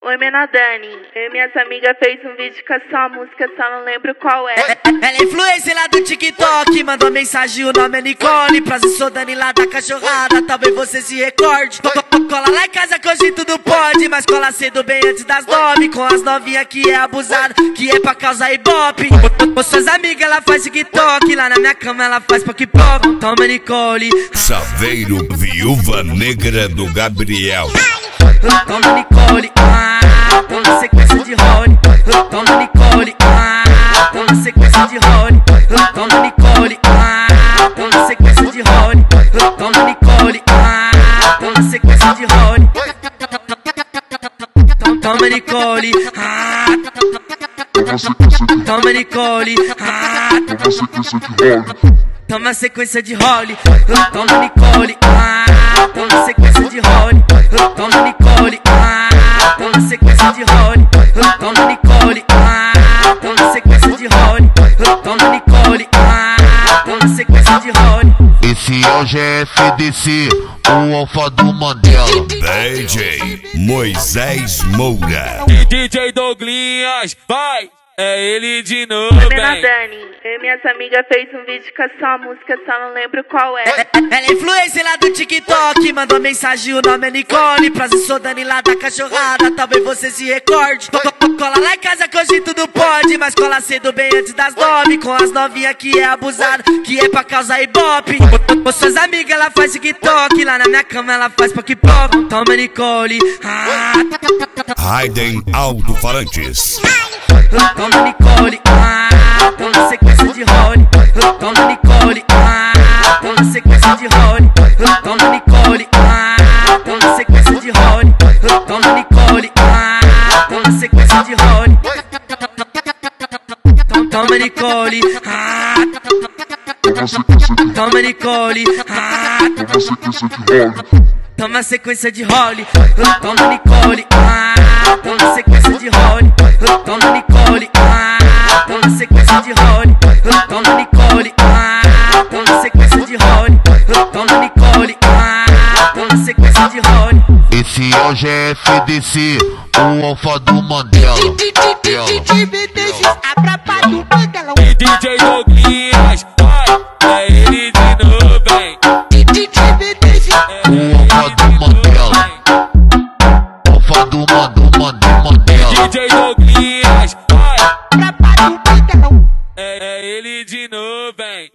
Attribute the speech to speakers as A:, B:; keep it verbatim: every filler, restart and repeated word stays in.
A: Oi, Menadani. Eu e minhas amigas fez um vídeo com essa música, só não lembro qual é.
B: Ela é influencer lá do TikTok, mandou mensagem, o nome é Nicole. Prazer, sou Dani lá da cachorrada, talvez você se recorde. Cola lá em casa que hoje tudo pode, mas cola cedo bem antes das nove. Com as novinhas que é abusado, que é pra causar ibope. Com suas amigas ela faz TikTok, lá na minha cama ela faz pop-pop. Toma, Nicole.
C: Saveiro, viúva negra do Gabriel.
B: Toma, Nicole, ah, toma sequência de role. Toma, Nicole, ah, toma sequência de role. Toma, Nicole, ah, toma sequência de role. Toma, Nicole, ah, toma sequência de role. Toma, Nicole, ah, toma, Nicole, ah, toma sequência de role. Toma, Nicole, ah, toma sequência de role. Toma, Nicole, ah, toma sequência de role. Toma, Nicole, ah, toma sequência de role. Toma, Nicole, ah, toma sequência de role.
D: Esse é o G F D C, o alfa do Mandela.
C: D J Moisés Moura.
E: D J Douglinhas, vai! É ele de novo,
A: Oi, Menadani. Eu e minhas amigas fez um vídeo com essa música, só não lembro qual é.
B: Ela é influencer lá do TikTok, mandou mensagem, o nome é Nicole. Prazer, sou Dani lá da cachorrada, talvez você se recorde. Cola lá em casa que hoje tudo pode, mas cola cedo bem antes das nove. Com as novinhas que é abusado, que é pra causar ibope. Com suas amigas ela faz TikTok, lá na minha cama ela faz pop-pop. Toma, Nicole, ah,
C: Raiden Alto-Falantes.
B: toma, Nicole, ah, toma sequência de role. Toma, Nicole, ah, toma sequência de role. Toma, Nicole, ah, toma sequência de role. Toma, Nicole, ah, toma sequência de role. Toma, Nicole, ah, toma, Nicole, ah, toma sequência de role. Toma, Nicole, ah, toma sequência de role. Toma, Nicole, ah, toma sequência de role. Toma, Nicole, ah, toma sequência de role. Toma, Nicole, ah, toma sequência de role.
D: Esse é o G F D C, o alfa do Mandela.
E: D J Douglinhas.